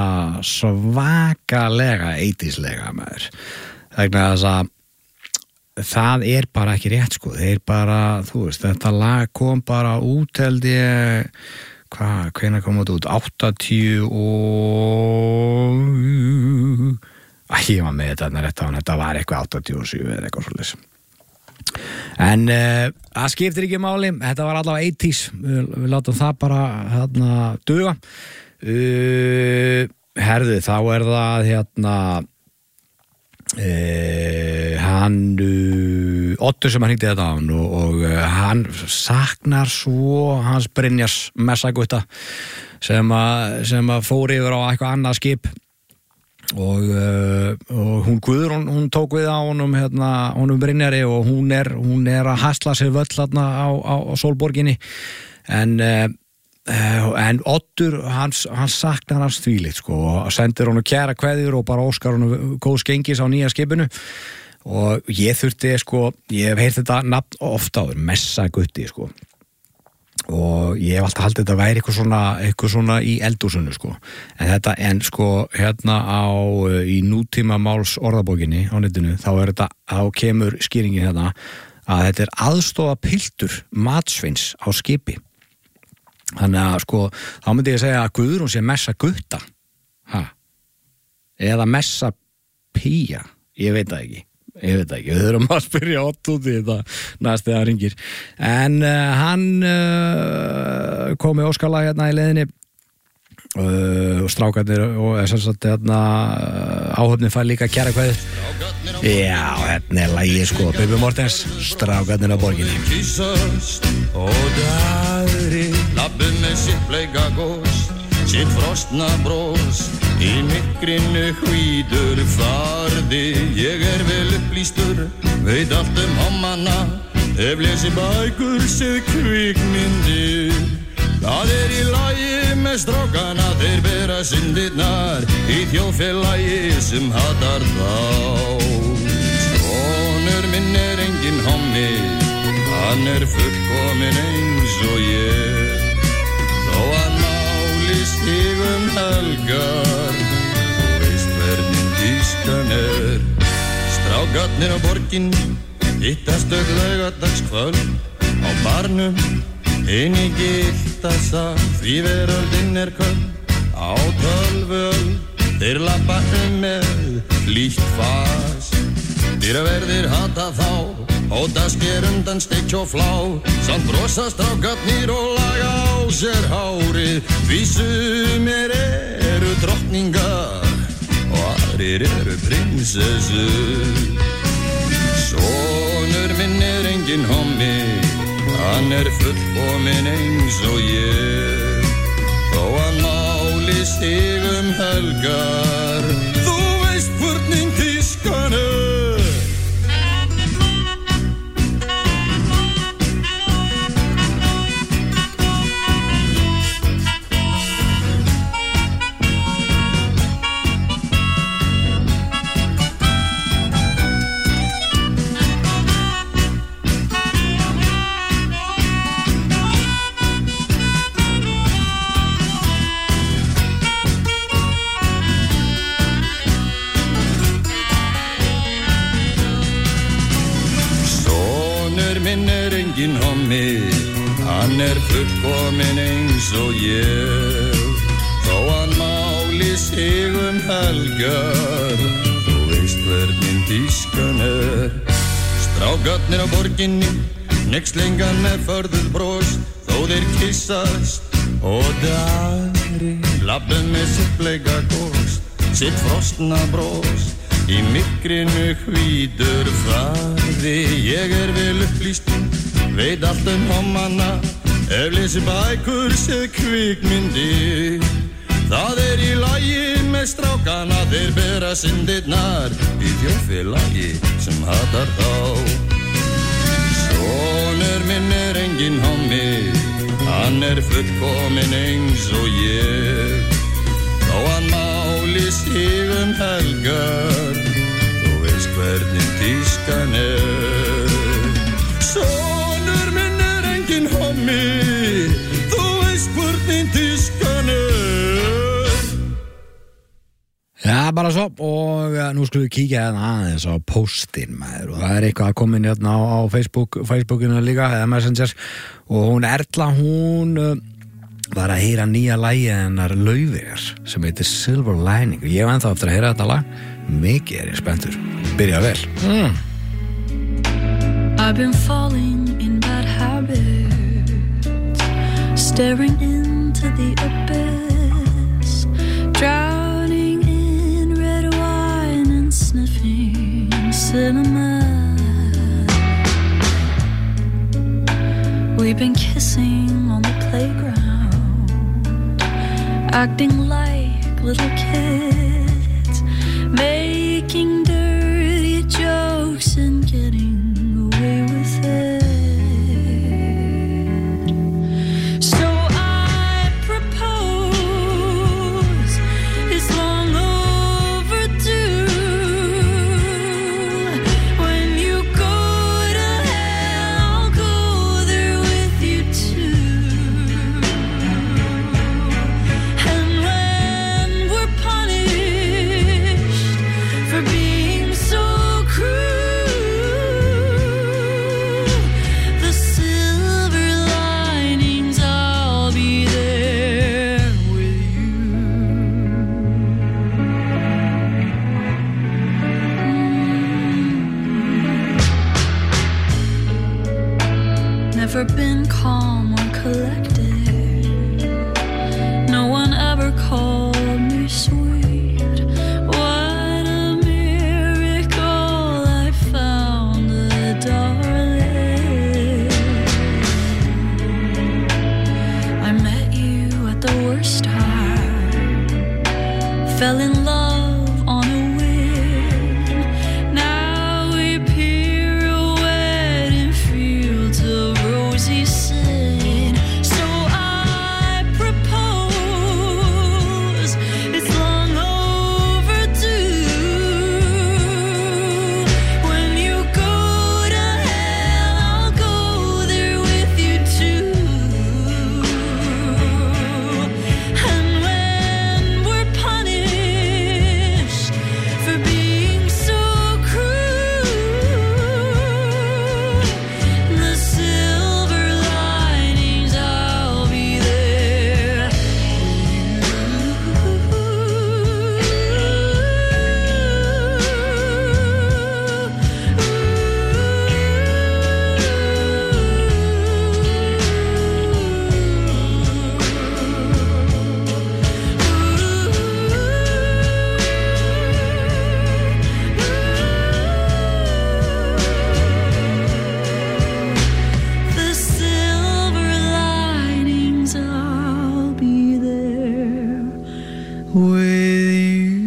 svakalega eighties-lega maður. Vegna þess að það er bara ekki rétt sko. Þeir bara, þú veist, þetta lag kom bara út held ég hvað, hvenær kom þetta út? áttatíu og Æ, ég var með þetta rétt á hann, þetta var eitthvað áttatíu og sjö eða eitthvað svolítið. En uh, það skiptir ekki máli, þetta var allavega eighties, við, við látum það bara hérna duga. Uh, herðu, þá er það hérna uh, hann uh, Oddur sem hann hringdi þetta á hann og, og uh, hann saknar svo hans Brynjars messagutta sem að sem að fór yfir á eitthvað annað skip. Og, uh, og hún Guðrún hún tók við á honum hérna, honum Brynjari og hún er, hún er að hasla sér völl þarna á, á, á Sólborginni en, uh, en Oddur hans, hans saknar hans þvílíkt sko, og sendir honum kæra kveðjur og bara óskar honum góðs gengis á nýja skipinu og ég þurfti sko, ég hef heyrt þetta nafn ofta áður, Messagutti sko og ég hef alltaf haldið þetta væri eitthvað svona, eitthvað svona í eldhúsinu sko. En þetta, en sko hérna á í nútíma máls orðabókinni á netinu, þá er þetta, þá kemur skýringin hérna að þetta er aðstofa piltur matsveins á skipi. Þannig að sko, þá myndi ég segja að Guðrún sé messa gutta ha. Eða messa pía, ég veit það ekki ég veit ekki, við þurfum að spyrja Ott út í þetta næst þegar hann ringir en uh, hann uh, kom með óskalag hérna í leiðinni uh, og strákarnir og sem sagt hérna uh, áhöfnin fær líka kæra kveð já, hérna er lagið sko Bubbi Mortens, Strákarnir á borginni Kyssast og dagri labbið með sitt bleika gós sitt frostna brós í mikrinu hvítur farði ég er vel upplýstur veit allt um hommana hef lesið bækur séð kvikmyndir það er í lagi með strákana þeir bera syndirnar í þjóðfélagi sem hatar þá sonur minn er engin hommi hann er fullkomin eins og ég þó að stigum helgar þú veist hvernig tískan er strákarnir á borgin hittast öll laugardagskvöld á barnum inn í giltasa því veröldin er köld á tölvöld þeir labba um með hlýtt fas dyraverðir hata þá óta sker undan steik og flá samt brosa strákarnir og laga á sér hárið því sumir eru drottningar og aðrir eru prinsessur sonur minn er engin hommi hann er fullkomin eins og ég þó hann máli stigum helgar þú veist hvernig tískan er hann er fullkomin eins og ég þó hann máli sig um helgar þú veist hvernig tískan er strákarnir á borginni hneykslingar með förðuð brós þó þeir kyssast og dagri labbið með sitt bleika gós sitt frostna brós í mikrinu hvítur farði ég er vel upplýstur veit allt um hommana ef lesið bækur séð kvikmyndir það er í lagi með strákana þeir bera syndirnar í þjóðfélagi sem hatar þá sonur minn er engin hommi hann er fullkomin eins og ég þó hann máli sig um helgar þú veist hvernig tískan er sonur minn er engin hommi þú veist hvernig tískan er Já, bara svo og nú skulum við kíkja hérna aðeins á postin maður og það er eitthvað að koma inn hérna á, á Facebook Facebookinu líka, eða Messenger og hún Erla, hún uh, var að heyra nýja lagi hennar Laufeyjar sem heitir Silver Lining og ég var ennþá eftir að heyra þetta lag mikið er ég spenntur, byrja vel mm. I've been falling in bad habits staring into the abyss drowning in red wine and sniffing cinnamon we've been kissing on the playground acting like little kids making dirty jokes and getting away with it so I propose it's long overdue when you go to hell I'll go there with you too fell in love on a whim. Now we pirouette in fields of rosy sin. So I propose, it's long overdue. When you go to hell, I'll go there with you too. And when we're punished for being so cruel, the silver linings, I'll be there the silver linings, I'll be there with you.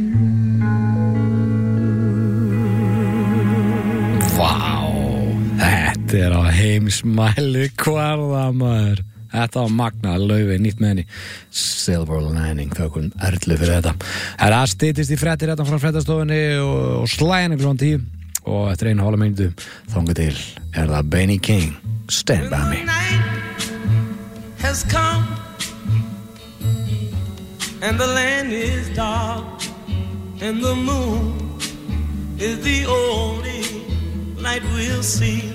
Vá, þetta er á heimsmæli kvarða maður. Þetta var magna Laufey, nýtt með henni Silver Lining, þökkum Erlu fyrir þetta. Það er styttist í fréttir hérna frá fréttastofunni og, og slæðinu klukkan tíu og eftir einu hálfa mínútu þangað til er það Benny King, Stand By Me. Has come and the land is dark and the moon is the only light we'll see.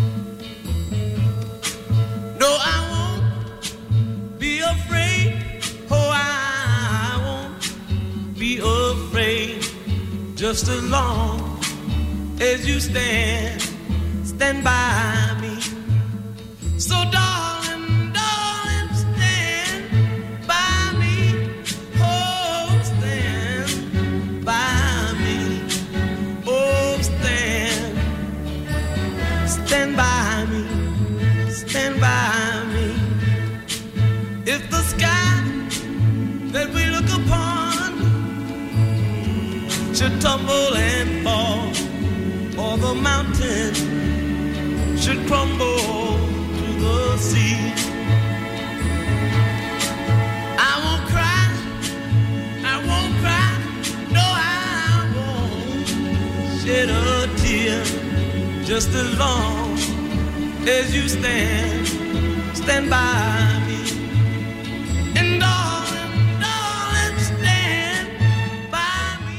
No, I won't be afraid. Oh, I won't be afraid. Just as long as you stand, stand by me. So darling, darling, stand by me. Oh, stand by me. Oh, stand, stand by me. Stand by me. If the sky that we look upon should tumble and fall, or the mountain should crumble to the sea, I won't cry, I won't cry, no, I won't shed a tear. Just as long as you stand, stand by me. And darling, darling, stand by me.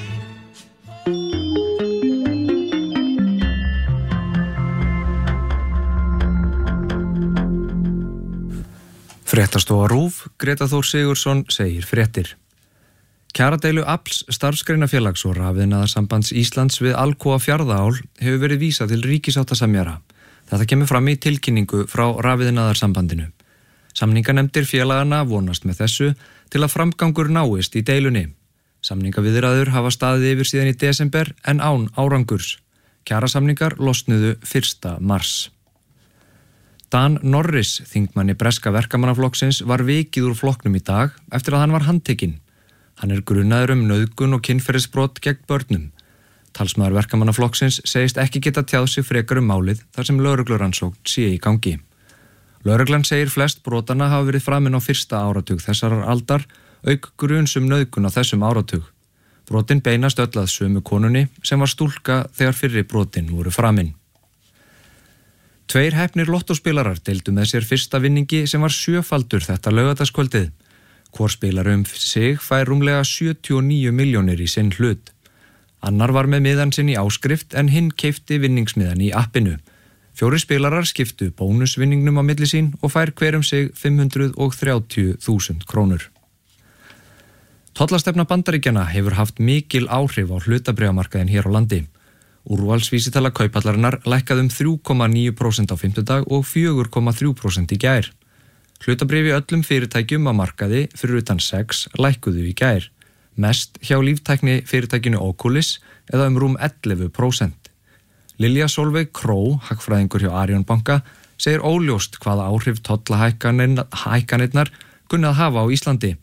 Fréttastofa RÚV, Greta Þór Sigurðsson segir fréttir. Kjaradeilu Afls starfsgreinafélags og Rafiðnaðarsambands Íslands við Alcoa Fjarðaál hefur verið vísað til ríkisáttasemjara. Þetta kemur fram í tilkynningu frá Rafiðnaðarsambandinu. Samninganefndir félagana vonast með þessu til að framgangur náist í deilunni. Samningaviðræður hafa staðið yfir síðan í desember en án árangurs. Kjarasamningar losnuðu fyrsta mars. Dan Norris, þingmanni breska verkamannaflokksins, var vikið úr flokknum í dag eftir að hann var handtekinn. Hann er grunaður um nauðgun og kynferðisbrot gegn börnum. Talsmaður verkamannaflokksins segist ekki geta tjáð sig frekar um málið þar sem lögreglurannsókn sé í gangi. Lögreglan segir flest brotana hafa verið framin á fyrsta áratug þessarar aldar, auk gruns um nauðgun á þessum áratug. Brotin beinast öll að sömu konunni sem var stúlka þegar fyrri brotin voru framin. Tveir heppnir lottóspilarar deildu með sér fyrsta vinningi sem var sjöfaldur þetta laugardagskvöldið. Hvor spilar um sig fær rúmlega sjötíu og níu milljónir í sinn hlut. Annar var með miðan sinn í áskrift en hinn keypti vinningsmiðan í appinu. Fjóri spilarar skiptu bónusvinningnum á milli sín og fær hver um sig fimm hundruð þrjátíu þúsund krónur. Tollastefna Bandaríkjanna hefur haft mikil áhrif á hlutabréfamarkaðinn hér á landi. Úrvalsvísitala kaupallarinnar lækkaði um þrjú komma níu prósent á fimmtudag og fjögur komma þrjú prósent í gær. Hlutabréf í öllum fyrirtækjum á markaði fyrir utan sex lækkuðu í gær. Mest hjá líftækni fyrirtækinu Oculis eða um rúm ellefu prósent. Lilja Solveig Kró, hagfræðingur hjá Arion banka, segir óljóst hvaða áhrif tollahækkanirnar kunni að hafa á Íslandi.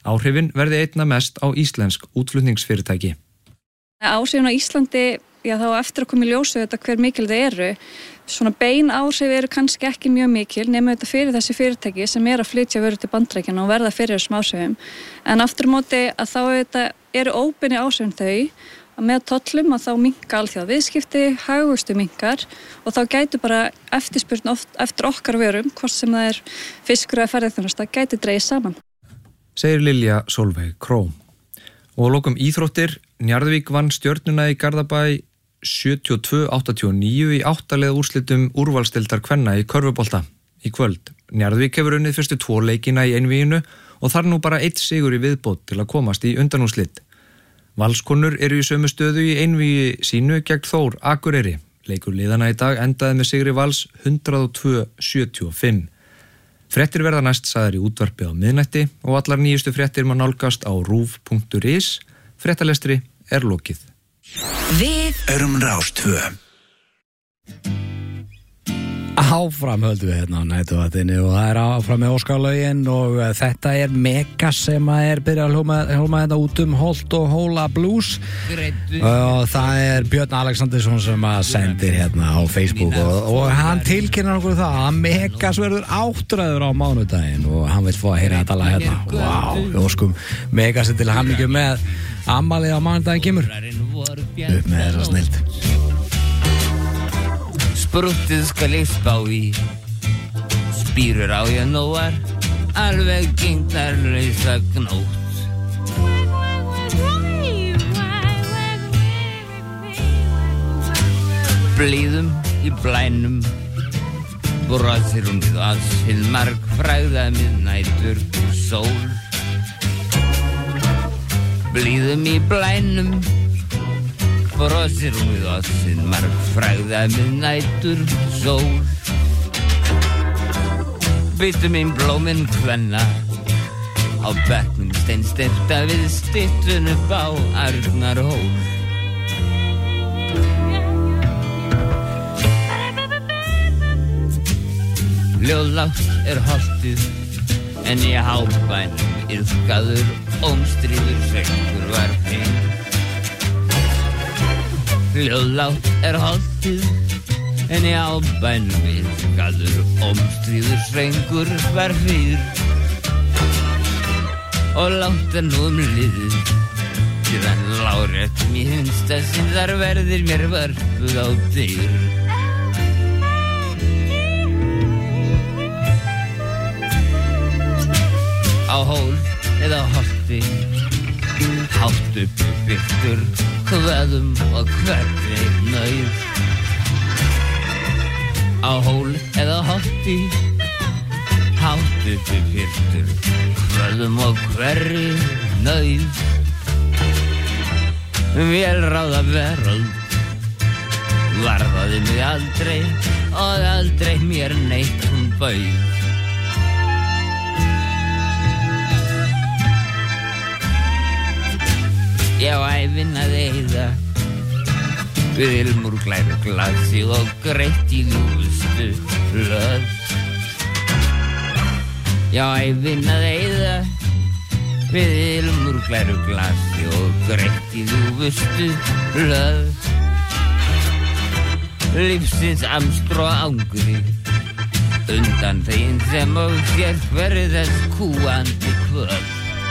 Áhrifin verði einna mest á íslensk útflutningsfyrirtæki. Áhrifin á Íslandi, já þá eftir að koma í ljósu þetta hver mikil það eru. Svona bein áhrif eru kannski ekki mjög mikil nema þetta fyrir þessi fyrirtæki sem er að flytja vörur til Bandaríkjanna og verða fyrir þessum áhrifum. En aftur á móti að þá þetta eru óbeini áhrifin þau að með tollum að þá minnka alþjóða viðskipti, hagvöxtur minnkar og þá gætu bara eftirspurn oft eftir okkar vörum, hvort sem það er fiskur eða ferðaþjónusta, gæti dregið saman. Segir Lilja Solveig Króm. Og að lokum íþróttir, Njarðvík vann Stjörnuna í Garðabæ sjötíu og tvö áttatíu og níu í áttaliða úrslitum úrvalsdeildar kvenna í körfubolta í kvöld. Njarðvík hefur unnið fyrstu tvo leikina í einvíginu og þar nú bara eitt sigur í viðbót til að komast í undanúrslit. Valskonur eru í sömu stöðu í einvígi sínu gegn Þór Akureyri. Leikur liðana í dag endaði með sigri Vals hundrað og tvö sjötíu og fimm. Fréttir verða næst sagðar í útvarpi á miðnætti og allar nýjustu fréttir má nálgast á rúv punktur is. Fréttalestri er lokið. Við erum Rás tvö. Áfram höldum við hérna á nætuvatninu og það er áfram með Óskarlögin og þetta er Megas sem er byrjað að hljóma, hljóma þetta út um Holt og Hóla Blues og það er Björn Alexandersson sem að sendir hérna á Facebook og, og hann tilkynnar okkur það að Megas verður áttræður á mánudaginn og hann vil fá að heyra þetta lag hérna. Vá, við óskum Megas til hamingju með afmælið á mánudaginn kemur upp með þessa snild. Sprúttið skal ég spá í, spýrur á ég nóar, alveg gengdarlausa gnótt. Blíðum í blænum, brosir hún við oss, hinn marg fræða midnætur sól. Blíðum í blænum, brosir hún við oss, hinn marg fræða midnætur sól. Byttu mín blómin hvenna, á bekknum steinstyrta við styttun upp á Arnarhól. Ljóðlátt er holtið, en í hábænum iðkaður ómstríður söngur var hinn. Ljóðlátt er holtið, en í hábænum iðkaður ómstríður söngur var hinn. Og látt er nú um liðið, síðan láréttum í hinsta sinn þar verðir mér vörpuð á dyr. Á hól eða holti, hátt upp byrtur, kveðum og hverri nöyð. Á hól eða holti, hátt upp byrtur, kveðum og hverri nöyð. Vélráða veröld, varðaði mig aldrei og aldrei mér neitt hún bauð. Ég á ævin að eyða við ilmur glæru glasi og greitt í ljúfustu löð. Ég á ævin að eyða við ilmur glæru glasi og greitt í ljúfustu löð. Lífsins amstur og angri undan þeim sem og sér hverju þess kúandi kvöld.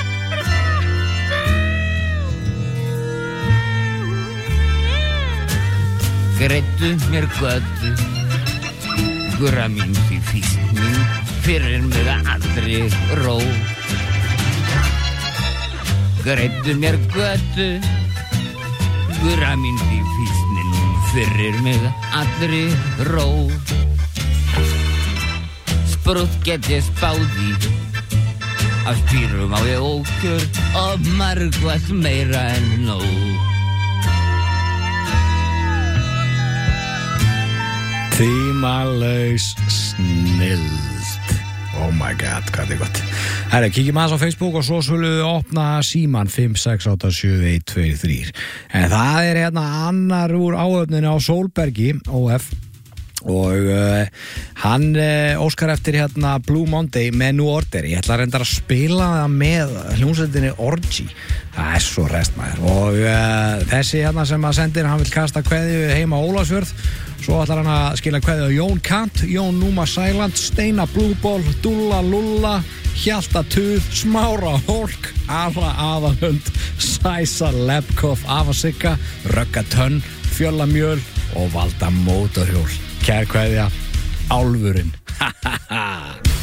Greiddu mér götu, gura mín því físn mín, fyrir mig allri ró. Greiddu mér götu, gura mín því físnin, fyrir mig allri ró. Sprútt get ég spáð í, af spýrum á ég ókjör og margvalt meira en nóg. Tímalaus snilld. Oh my god, hvað er gott. Herra, kíkjum aðeins á Facebook og svo svolum við opna síman fimm sex átta sjö eitt tvö þrjú. En það er hérna annar úr áöfninu á Sólbergi, O F. og uh, hann uh, óskar eftir hérna Blue Monday með New Order. Ég ætla að reynda að spila það með hljómsveitinni Orgy, það er svo restmaður, og uh, þessi hérna sem að sendir, hann vil kasta kveðju heima á Ólafsfjörð, svo ætlar hann að skila kveðju á Jón Kant, Jón Núma Sæland, Steina Blúból, Dúlla Lulla, Hjalta Tuð, Smára Hólk, Ara Aðalhund, Sæsa Lebkoff, Afa Sigga, Rögga Tönn, Fjölla Mjöl og Valda Mótorhjól. Kær kveðja, Álfurinn. Ha ha ha.